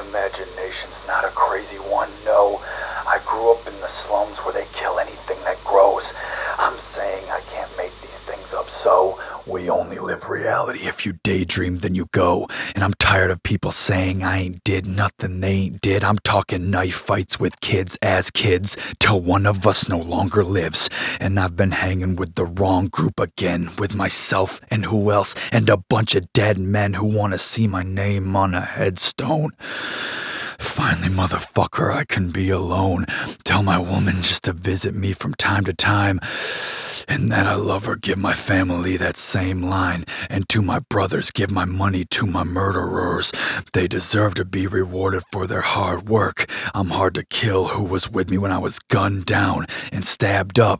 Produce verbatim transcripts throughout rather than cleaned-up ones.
imagination's not a crazy one, no. I grew up in the slums where they kill anything that grows. I'm saying I can't make these things up, so we only live reality. If you daydream, then you go. And I'm tired of people saying I ain't did nothing they ain't did. I'm talking knife fights with kids as kids till one of us no longer lives. And I've been hanging with the wrong group again, with myself and who else, and a bunch of dead men who want to see my name on a headstone. Finally, motherfucker, I can be alone. Tell my woman just to visit me from time to time, and that I love her. Give my family that same line, and to my brothers, give my money to my murderers. They deserve to be rewarded for their hard work. I'm hard to kill. Who was with me when I was gunned down and stabbed up?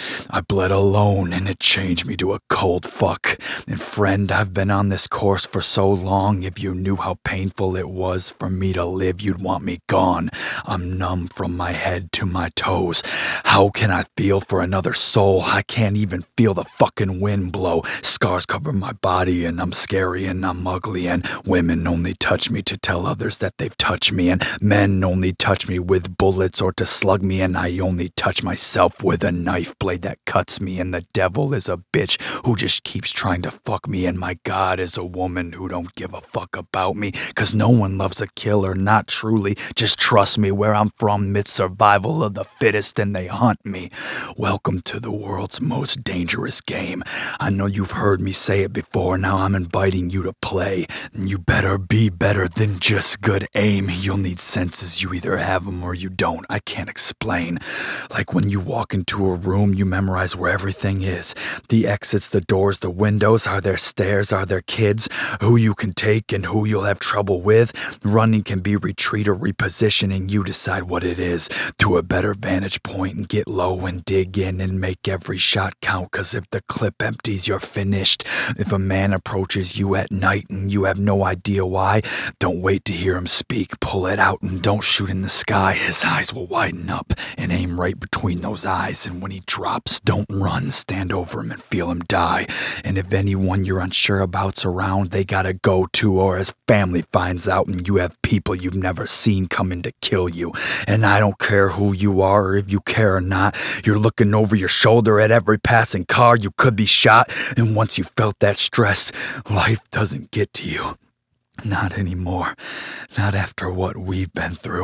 I bled alone, and it changed me to a cold fuck. And friend, I've been on this course for so long. If you knew how painful it was for me to live, you'd want me gone. I'm numb from my head to my toes. How can I feel for another soul? I can't even feel the fucking wind blow. Scars cover my body, and I'm scary and I'm ugly, and women only touch me to tell others that they've touched me, and men only touch me with bullets or to slug me, and I only touch myself with a knife blade that cuts me, and the devil is a bitch who just keeps trying to fuck me, and my God is a woman who don't give a fuck about me, cause no one loves a killer, not truly. Just trust me, where I'm from, it's survival of the fittest, and they hunt me. Welcome to the world's most dangerous game. I know you've heard me say it before, now I'm inviting you to play. You better be better than just good aim. You'll need senses, you either have them or you don't. I can't explain. Like when you walk into a room, you memorize where everything is. The exits, the doors, the windows. Are there stairs? Are there kids? Who you can take and who you'll have trouble with. Running can be retreat or repositioning. You decide what it is. To a better vantage point and get low and dig in and make every shot count, cause if the clip empties, you're finished. If a man approaches you at night and you have no idea why, don't wait to hear him speak. Pull it out and don't shoot in the sky. His eyes will widen up and aim right between those eyes, and when he drops, don't run. Stand over him and feel him die. And if anyone you're unsure about's around, they gotta go too, or his family finds out and you have people you've never seen coming to kill you. And I don't care who you are or if you care or not, you're looking over your shoulder at every passing car. You could be shot, and once you felt that stress, life doesn't get to you. Not anymore. Not after what we've been through.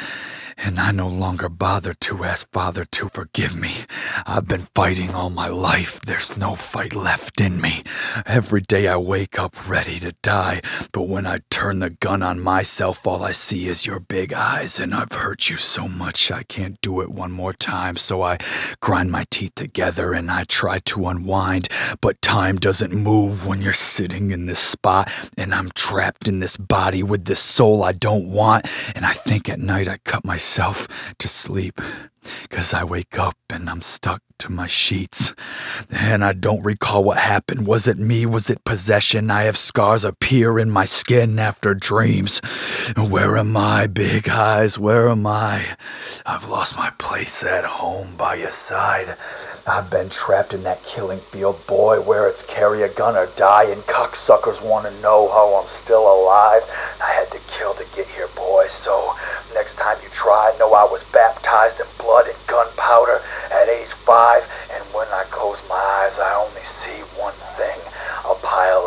And I no longer bother to ask Father to forgive me. I've been fighting all my life. There's no fight left in me. Every day I wake up ready to die. But when I turn the gun on myself, all I see is your big eyes. And I've hurt you so much I can't do it one more time. So I grind my teeth together and I try to unwind. But time doesn't move when you're sitting in this spot. And I'm trapped in this body with this soul I don't want. And I think at night I cut myself to sleep, cause I wake up and I'm stuck to my sheets, and I don't recall what happened. Was it me? Was it possession? I have scars appear in my skin after dreams. Where am I, big eyes? Where am I? I've lost my place at home by your side. I've been trapped in that killing field, boy, where it's carry a gun or die, and cocksuckers want to know how I'm still alive. I had to kill to get here, boy, so next time you try, know I was baptized in blood and gunpowder at age five, and when I close my eyes, I only see one thing, a pile